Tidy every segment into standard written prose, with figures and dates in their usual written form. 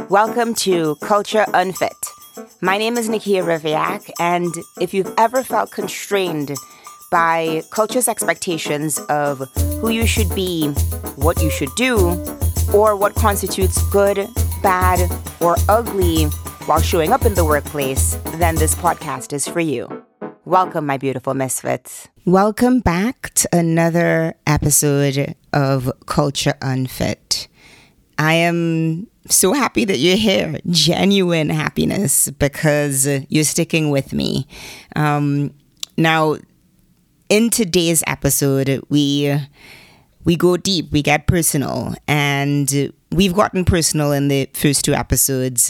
Welcome to Culture Unfit. My name is Nikia Riviak, and if you've ever felt constrained by culture's expectations of who you should be, what you should do, or what constitutes good, bad, or ugly while showing up in the workplace, then this podcast is for you. Welcome, my beautiful misfits. Welcome back to another episode of Culture Unfit. I am so happy that you're here. Genuine happiness because you're sticking with me. Now, in today's episode, we go deep, we get personal, and we've gotten personal in the first two episodes.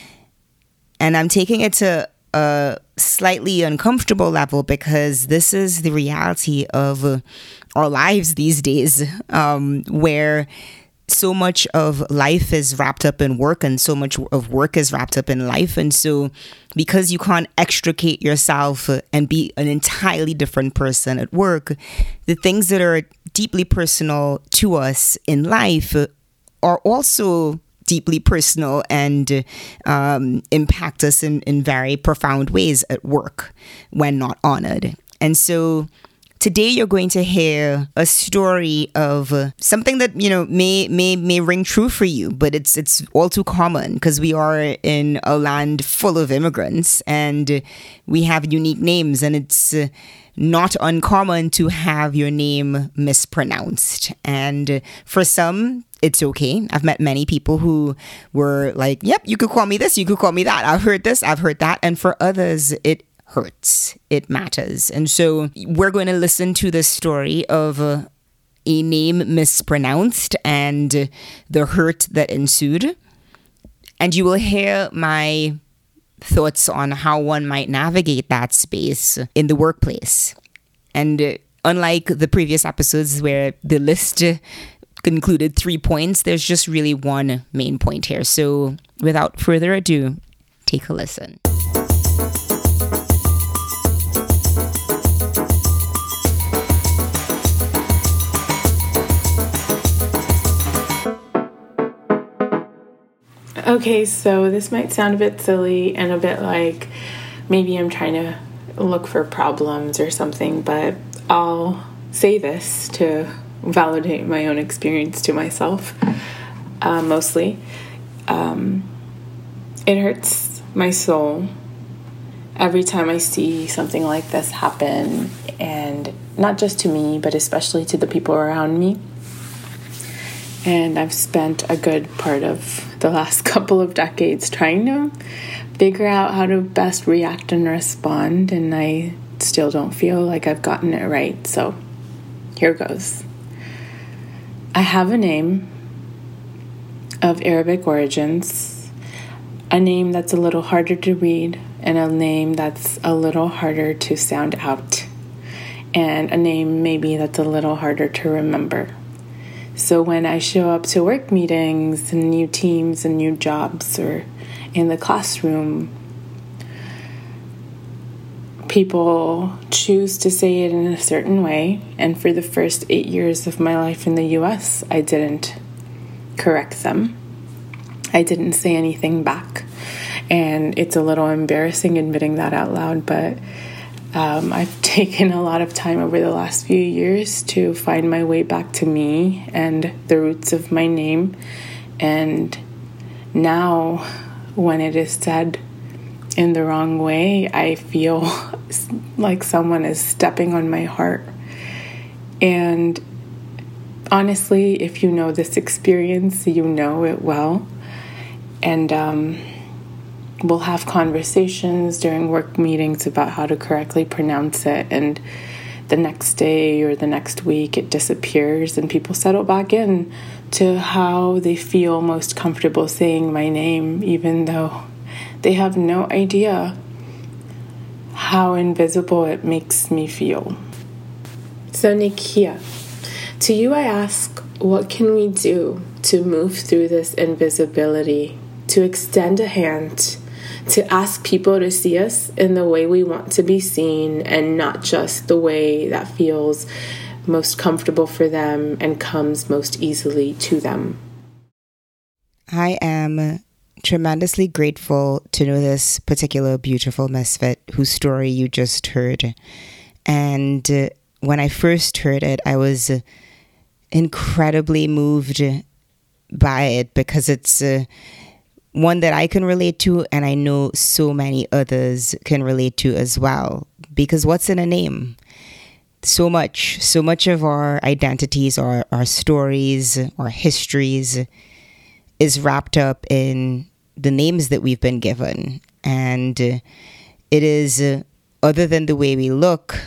And I'm taking it to a slightly uncomfortable level because this is the reality of our lives these days, where so much of life is wrapped up in work and so much of work is wrapped up in life. And so because you can't extricate yourself and be an entirely different person at work, the things that are deeply personal to us in life are also deeply personal and impact us in very profound ways at work when not honored. And so today you're going to hear a story of something that, you know, may ring true for you, but it's all too common because we are in a land full of immigrants and we have unique names, and it's not uncommon to have your name mispronounced. And for some, it's okay. I've met many people who were like, yep, you could call me this, you could call me that. I've heard this, I've heard that. And for others, it hurts. It matters. And so we're going to listen to the story of a name mispronounced and the hurt that ensued. And you will hear my thoughts on how one might navigate that space in the workplace. And unlike the previous episodes where the list concluded 3 points, there's just really one main point here. So without further ado, take a listen. Okay, so this might sound a bit silly and a bit like maybe I'm trying to look for problems or something, but I'll say this to validate my own experience to myself, mostly. It hurts my soul every time I see something like this happen, and not just to me, but especially to the people around me. And I've spent a good part of the last couple of decades trying to figure out how to best react and respond, and I still don't feel like I've gotten it right. So here goes. I have a name of Arabic origins, a name that's a little harder to read, and a name that's a little harder to sound out, and a name maybe that's a little harder to remember. So when I show up to work meetings and new teams and new jobs or in the classroom, people choose to say it in a certain way. And for the first 8 years of my life in the US, I didn't correct them. I didn't say anything back. And it's a little embarrassing admitting that out loud, but I've taken a lot of time over the last few years to find my way back to me and the roots of my name. And now, when it is said in the wrong way, I feel like someone is stepping on my heart. And honestly, if you know this experience, you know it well. And we'll have conversations during work meetings about how to correctly pronounce it, and the next day or the next week it disappears and people settle back in to how they feel most comfortable saying my name, even though they have no idea how invisible it makes me feel. So Nikia, to you I ask, what can we do to move through this invisibility, to extend a hand, to ask people to see us in the way we want to be seen and not just the way that feels most comfortable for them and comes most easily to them? I am tremendously grateful to know this particular beautiful misfit whose story you just heard. And when I first heard it, I was incredibly moved by it because it's one that I can relate to, and I know so many others can relate to as well. Because what's in a name? So much of our identities, our stories, our histories is wrapped up in the names that we've been given. And it is, other than the way we look,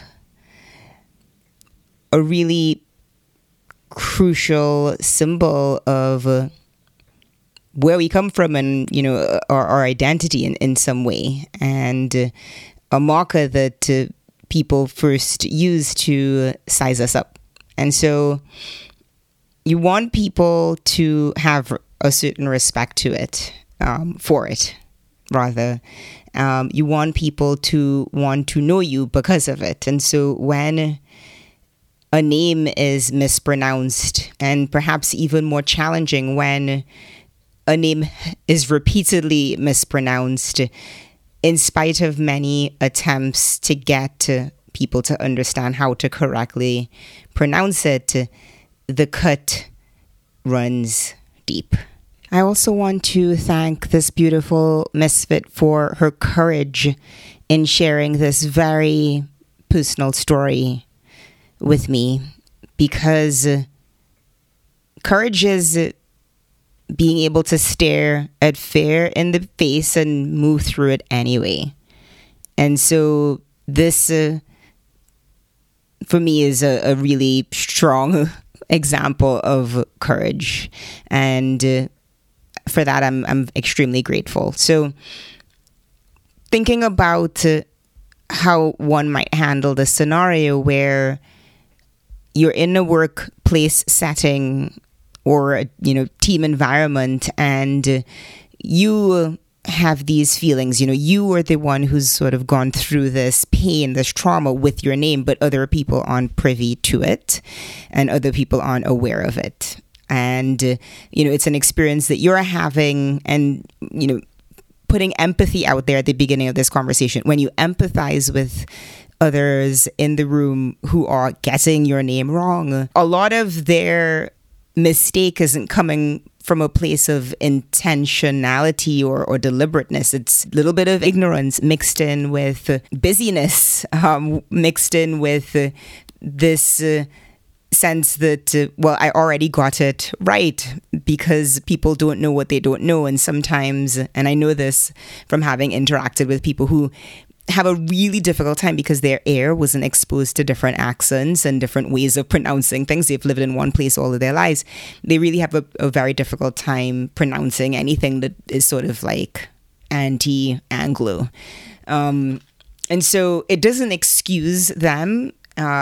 a really crucial symbol of where we come from and, our identity in some way. And a marker that people first use to size us up. And so you want people to have a certain respect to it, for it, rather. You want people to want to know you because of it. And so when a name is mispronounced, and perhaps even more challenging when a name is repeatedly mispronounced, in spite of many attempts to get people to understand how to correctly pronounce it, the cut runs deep. I also want to thank this beautiful misfit for her courage in sharing this very personal story with me, because courage is being able to stare at fear in the face and move through it anyway. And so this, for me, is a really strong example of courage. And for that, I'm extremely grateful. So thinking about how one might handle the scenario where you're in a workplace setting or team environment, and you have these feelings, you are the one who's sort of gone through this pain, this trauma with your name, but other people aren't privy to it and other people aren't aware of it. And, it's an experience that you're having, and, putting empathy out there at the beginning of this conversation. When you empathize with others in the room who are getting your name wrong, a lot of their mistake isn't coming from a place of intentionality or deliberateness. It's a little bit of ignorance mixed in with busyness, mixed in with this sense that, I already got it right, because people don't know what they don't know. And sometimes, and I know this from having interacted with people who have a really difficult time because their ear wasn't exposed to different accents and different ways of pronouncing things. They've lived in one place all of their lives. They really have a very difficult time pronouncing anything that is sort of like anti-Anglo. And so it doesn't excuse them.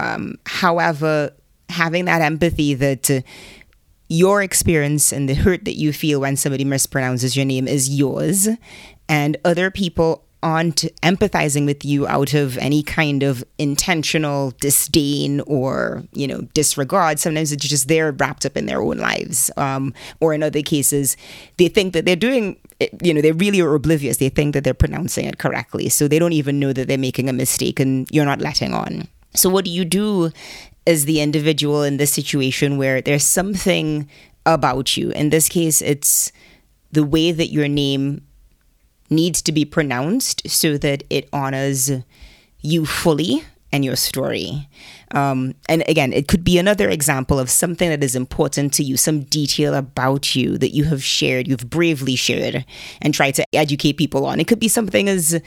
However, having that empathy that your experience and the hurt that you feel when somebody mispronounces your name is yours, and other people aren't empathizing with you out of any kind of intentional disdain or, disregard. Sometimes it's just they're wrapped up in their own lives. Or in other cases, they think that they're doing, they really are oblivious. They think that they're pronouncing it correctly. So they don't even know that they're making a mistake, and you're not letting on. So what do you do as the individual in this situation where there's something about you? In this case, it's the way that your name needs to be pronounced so that it honors you fully and your story. And again, it could be another example of something that is important to you, some detail about you that you have shared, you've bravely shared and tried to educate people on. It could be something as,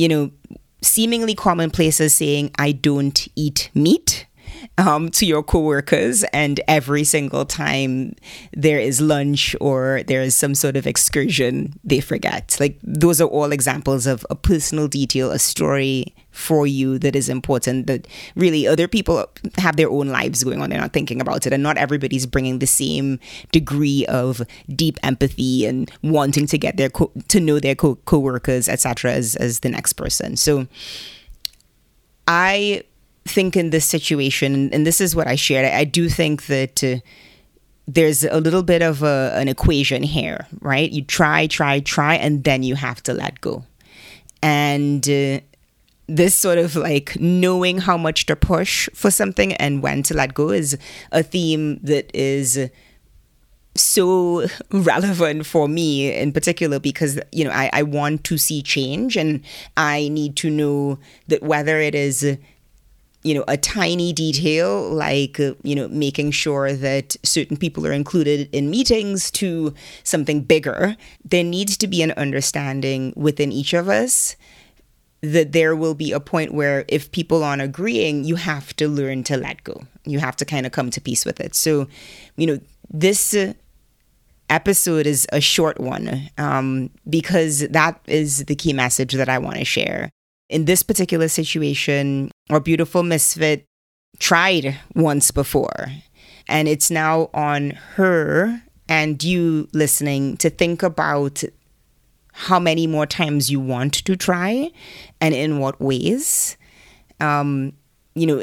seemingly commonplace as saying, I don't eat meat. To your coworkers, and every single time there is lunch or there is some sort of excursion, they forget. Like, those are all examples of a personal detail, a story for you that is important, that really other people have their own lives going on. They're not thinking about it, and not everybody's bringing the same degree of deep empathy and wanting to get to know their coworkers, etc., as the next person. So I think in this situation, and this is what I shared, I do think that there's a little bit of an equation here, right? You try, and then you have to let go. And this sort of like knowing how much to push for something and when to let go is a theme that is so relevant for me in particular, because, you know, I want to see change, and I need to know that whether it is, you know, a tiny detail like, you know, making sure that certain people are included in meetings, to something bigger, there needs to be an understanding within each of us that there will be a point where if people aren't agreeing, you have to learn to let go. You have to kind of come to peace with it. So, you know, this episode is a short one because that is the key message that I want to share. In this particular situation, our beautiful misfit tried once before, and it's now on her and you listening to think about how many more times you want to try and in what ways. You know,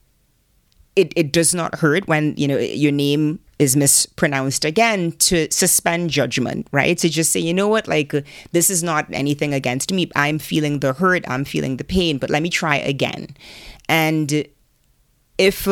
it does not hurt when, you know, your name is mispronounced again, to suspend judgment, right? To just say, you know what, like, this is not anything against me. I'm feeling the hurt, I'm feeling the pain, but let me try again. And if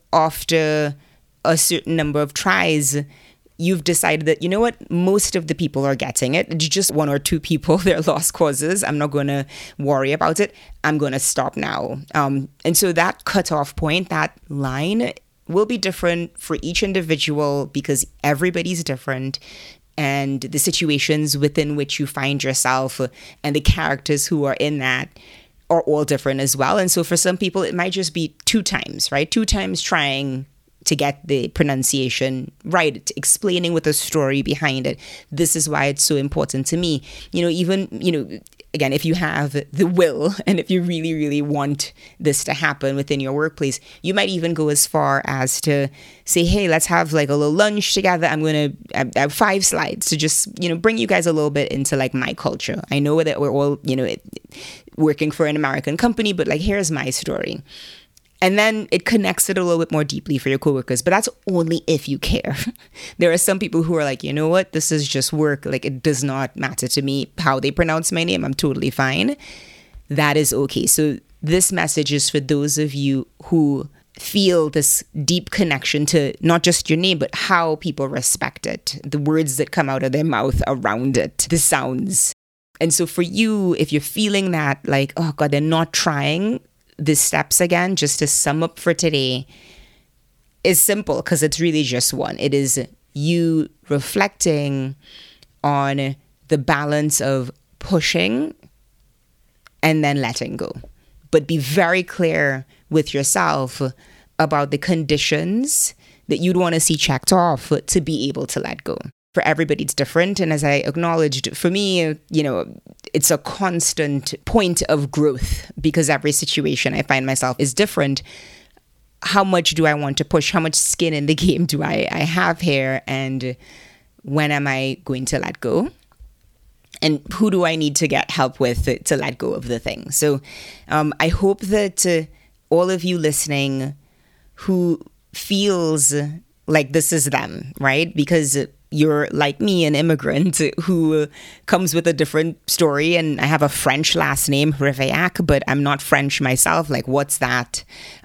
after a certain number of tries, you've decided that, you know what, most of the people are getting it, it's just one or two people, they're lost causes, I'm not going to worry about it, I'm going to stop now. And so that cutoff point, that line, will be different for each individual because everybody's different, and the situations within which you find yourself and the characters who are in that are all different as well. And so for some people, it might just be 2 times, right? 2 times trying to get the pronunciation right, explaining with a story behind it. This is why it's so important to me. You know, even, you know, again, if you have the will and if you really, really want this to happen within your workplace, you might even go as far as to say, hey, let's have like a little lunch together. I'm going to have 5 slides to just, you know, bring you guys a little bit into like my culture. I know that we're all, you know, working for an American company, but like, here's my story. And then it connects it a little bit more deeply for your coworkers. But that's only if you care. There are some people who are like, you know what, this is just work. Like, it does not matter to me how they pronounce my name. I'm totally fine. That is okay. So this message is for those of you who feel this deep connection to not just your name, but how people respect it, the words that come out of their mouth around it, the sounds. And so for you, if you're feeling that, like, oh God, they're not trying the steps again, just to sum up for today, is simple because it's really just one. It is you reflecting on the balance of pushing and then letting go. But be very clear with yourself about the conditions that you'd want to see checked off to be able to let go. For everybody, it's different. And as I acknowledged, for me, you know, it's a constant point of growth because every situation I find myself is different. How much do I want to push? How much skin in the game do I have here? And when am I going to let go? And who do I need to get help with to let go of the thing? So I hope that all of you listening who feels like this is them, right? Because you're like me, an immigrant who comes with a different story, and I have a French last name, Riviac, but I'm not French myself. Like, what's that?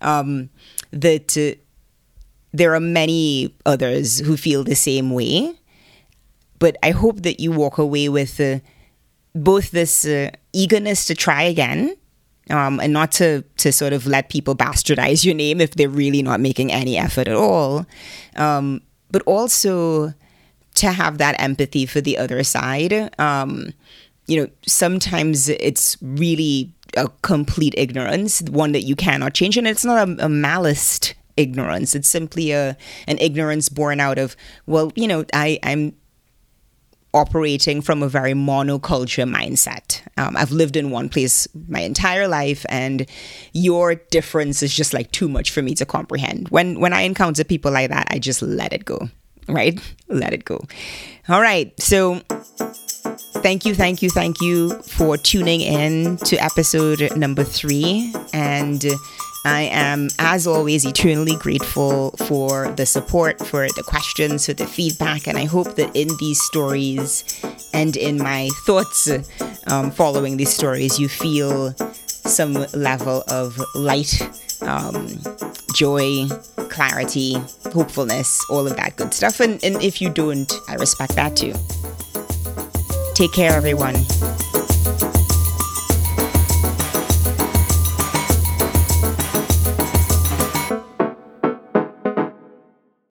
That there are many others who feel the same way. But I hope that you walk away with both this eagerness to try again, and not to sort of let people bastardize your name if they're really not making any effort at all, but also to have that empathy for the other side. You know, sometimes it's really a complete ignorance, one that you cannot change. And it's not a maliced ignorance. It's simply an ignorance born out of, well, you know, I'm operating from a very monoculture mindset. I've lived in one place my entire life, and your difference is just like too much for me to comprehend. When I encounter people like that, I just let it go. Right? Let it go. All right. So thank you for tuning in to episode number 3. And I am, as always, eternally grateful for the support, for the questions, for the feedback, and I hope that in these stories and in my thoughts following these stories, you feel some level of light, joy, clarity, hopefulness, all of that good stuff. And if you don't, I respect that too. Take care, everyone.